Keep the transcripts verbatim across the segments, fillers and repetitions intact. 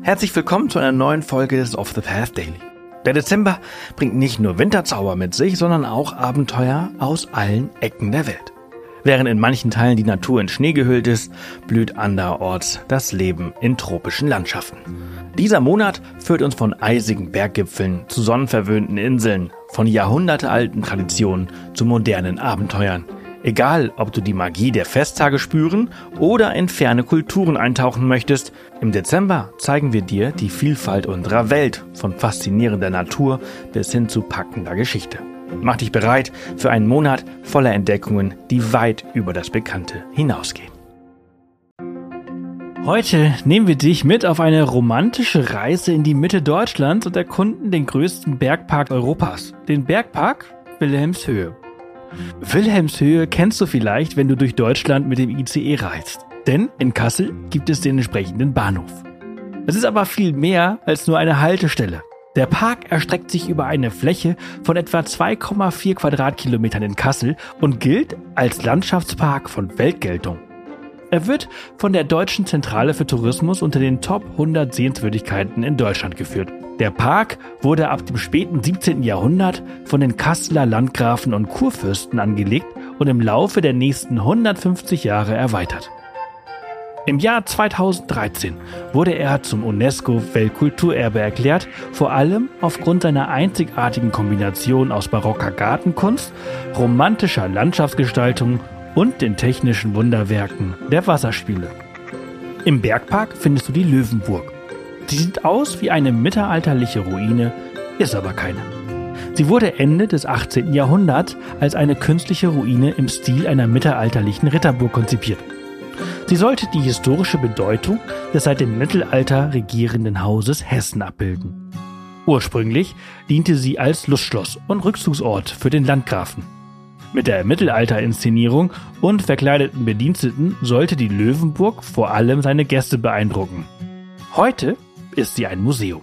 Herzlich willkommen zu einer neuen Folge des Off the Path Daily. Der Dezember bringt nicht nur Winterzauber mit sich, sondern auch Abenteuer aus allen Ecken der Welt. Während in manchen Teilen die Natur in Schnee gehüllt ist, blüht anderorts das Leben in tropischen Landschaften. Dieser Monat führt uns von eisigen Berggipfeln zu sonnenverwöhnten Inseln, von jahrhundertealten Traditionen zu modernen Abenteuern. Egal, ob du die Magie der Festtage spüren oder in ferne Kulturen eintauchen möchtest, im Dezember zeigen wir dir die Vielfalt unserer Welt, von faszinierender Natur bis hin zu packender Geschichte. Mach dich bereit für einen Monat voller Entdeckungen, die weit über das Bekannte hinausgehen. Heute nehmen wir dich mit auf eine romantische Reise in die Mitte Deutschlands und erkunden den größten Bergpark Europas, den Bergpark Wilhelmshöhe. Wilhelmshöhe kennst du vielleicht, wenn du durch Deutschland mit dem I C E reist. Denn in Kassel gibt es den entsprechenden Bahnhof. Es ist aber viel mehr als nur eine Haltestelle. Der Park erstreckt sich über eine Fläche von etwa zwei Komma vier Quadratkilometern in Kassel und gilt als Landschaftspark von Weltgeltung. Er wird von der Deutschen Zentrale für Tourismus unter den Top hundert Sehenswürdigkeiten in Deutschland geführt. Der Park wurde ab dem späten siebzehnten Jahrhundert von den Kasseler Landgrafen und Kurfürsten angelegt und im Laufe der nächsten hundertfünfzig Jahre erweitert. Im Jahr zweitausenddreizehn wurde er zum UNESCO-Weltkulturerbe erklärt, vor allem aufgrund seiner einzigartigen Kombination aus barocker Gartenkunst, romantischer Landschaftsgestaltung und den technischen Wunderwerken der Wasserspiele. Im Bergpark findest du die Löwenburg. Sie sieht aus wie eine mittelalterliche Ruine, ist aber keine. Sie wurde Ende des achtzehnten Jahrhunderts als eine künstliche Ruine im Stil einer mittelalterlichen Ritterburg konzipiert. Sie sollte die historische Bedeutung des seit dem Mittelalter regierenden Hauses Hessen abbilden. Ursprünglich diente sie als Lustschloss und Rückzugsort für den Landgrafen. Mit der Mittelalter-Inszenierung und verkleideten Bediensteten sollte die Löwenburg vor allem seine Gäste beeindrucken. Heute ist sie ein Museum.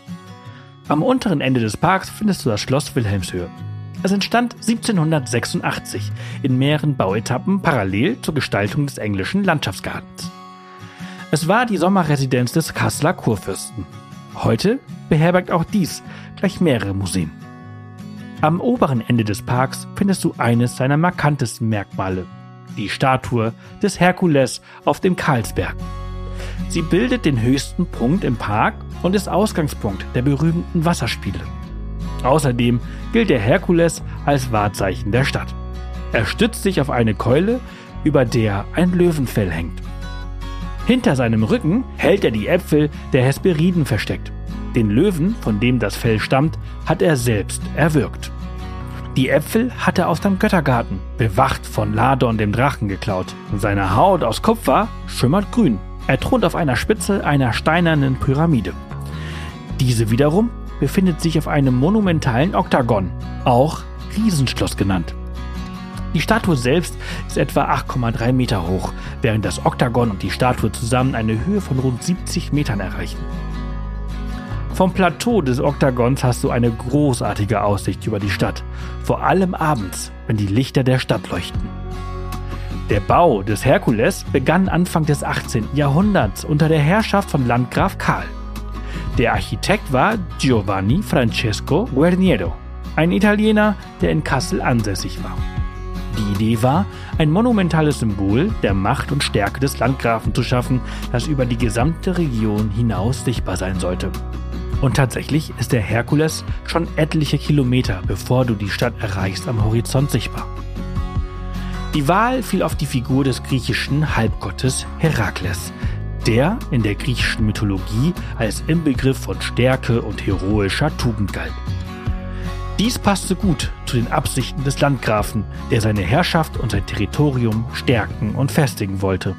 Am unteren Ende des Parks findest du das Schloss Wilhelmshöhe. Es entstand siebzehnhundertsechsundachtzig in mehreren Bauetappen parallel zur Gestaltung des englischen Landschaftsgartens. Es war die Sommerresidenz des Kasseler Kurfürsten. Heute beherbergt auch dies gleich mehrere Museen. Am oberen Ende des Parks findest du eines seiner markantesten Merkmale, die Statue des Herkules auf dem Karlsberg. Sie bildet den höchsten Punkt im Park und ist Ausgangspunkt der berühmten Wasserspiele. Außerdem gilt der Herkules als Wahrzeichen der Stadt. Er stützt sich auf eine Keule, über der ein Löwenfell hängt. Hinter seinem Rücken hält er die Äpfel der Hesperiden versteckt. Den Löwen, von dem das Fell stammt, hat er selbst erwürgt. Die Äpfel hat er aus dem Göttergarten, bewacht von Ladon dem Drachen, geklaut. Seine Haut aus Kupfer schimmert grün. Er thront auf einer Spitze einer steinernen Pyramide. Diese wiederum befindet sich auf einem monumentalen Oktagon, auch Riesenschloss genannt. Die Statue selbst ist etwa acht Komma drei Meter hoch, während das Oktagon und die Statue zusammen eine Höhe von rund siebzig Metern erreichen. Vom Plateau des Oktagons hast du eine großartige Aussicht über die Stadt, vor allem abends, wenn die Lichter der Stadt leuchten. Der Bau des Herkules begann Anfang des achtzehnten Jahrhunderts unter der Herrschaft von Landgraf Karl. Der Architekt war Giovanni Francesco Guarniero, ein Italiener, der in Kassel ansässig war. Die Idee war, ein monumentales Symbol der Macht und Stärke des Landgrafen zu schaffen, das über die gesamte Region hinaus sichtbar sein sollte. Und tatsächlich ist der Herkules schon etliche Kilometer, bevor du die Stadt erreichst, am Horizont sichtbar. Die Wahl fiel auf die Figur des griechischen Halbgottes Herakles, der in der griechischen Mythologie als Inbegriff von Stärke und heroischer Tugend galt. Dies passte gut zu den Absichten des Landgrafen, der seine Herrschaft und sein Territorium stärken und festigen wollte.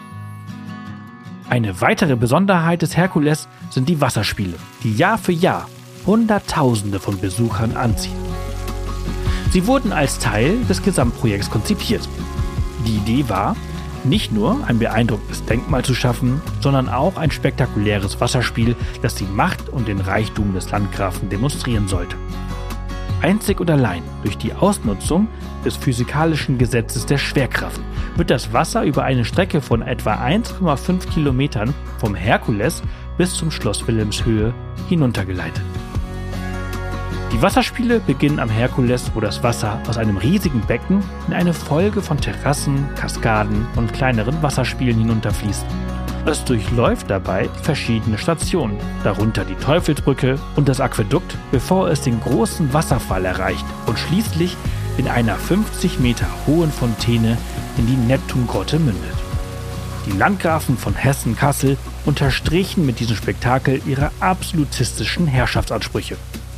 Eine weitere Besonderheit des Herkules sind die Wasserspiele, die Jahr für Jahr Hunderttausende von Besuchern anziehen. Sie wurden als Teil des Gesamtprojekts konzipiert. Die Idee war, nicht nur ein beeindruckendes Denkmal zu schaffen, sondern auch ein spektakuläres Wasserspiel, das die Macht und den Reichtum des Landgrafen demonstrieren sollte. Einzig und allein durch die Ausnutzung des physikalischen Gesetzes der Schwerkraft wird das Wasser über eine Strecke von etwa eins Komma fünf Kilometern vom Herkules bis zum Schloss Wilhelmshöhe hinuntergeleitet. Die Wasserspiele beginnen am Herkules, wo das Wasser aus einem riesigen Becken in eine Folge von Terrassen, Kaskaden und kleineren Wasserspielen hinunterfließt. Es durchläuft dabei verschiedene Stationen, darunter die Teufelsbrücke und das Aquädukt, bevor es den großen Wasserfall erreicht und schließlich in einer fünfzig Meter hohen Fontäne in die Neptungrotte mündet. Die Landgrafen von Hessen-Kassel unterstrichen mit diesem Spektakel ihre absolutistischen Herrschaftsansprüche.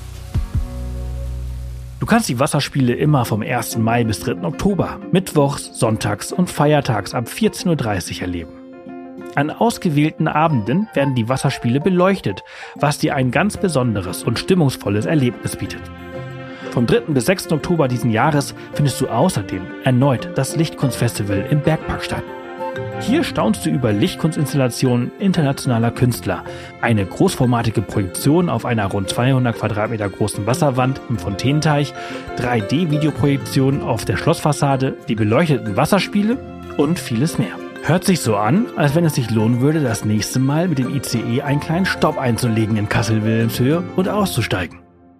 Du kannst die Wasserspiele immer vom ersten Mai bis dritten Oktober, mittwochs, sonntags und feiertags ab vierzehn Uhr dreißig erleben. An ausgewählten Abenden werden die Wasserspiele beleuchtet, was dir ein ganz besonderes und stimmungsvolles Erlebnis bietet. Vom dritten bis sechsten Oktober diesen Jahres findest du außerdem erneut das Lichtkunstfestival im Bergpark statt. Hier staunst du über Lichtkunstinstallationen internationaler Künstler, eine großformatige Projektion auf einer rund zweihundert Quadratmeter großen Wasserwand im Fontänenteich, drei D Videoprojektionen auf der Schlossfassade, die beleuchteten Wasserspiele und vieles mehr. Hört sich so an, als wenn es sich lohnen würde, das nächste Mal mit dem I C E einen kleinen Stopp einzulegen in Kassel-Wilhelmshöhe und auszusteigen.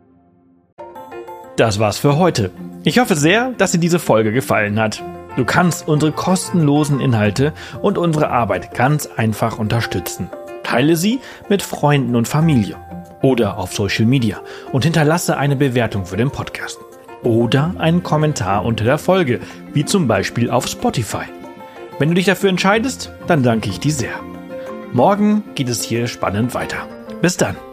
Das war's für heute. Ich hoffe sehr, dass dir diese Folge gefallen hat. Du kannst unsere kostenlosen Inhalte und unsere Arbeit ganz einfach unterstützen. Teile sie mit Freunden und Familie oder auf Social Media und hinterlasse eine Bewertung für den Podcast oder einen Kommentar unter der Folge, wie zum Beispiel auf Spotify. Wenn du dich dafür entscheidest, dann danke ich dir sehr. Morgen geht es hier spannend weiter. Bis dann.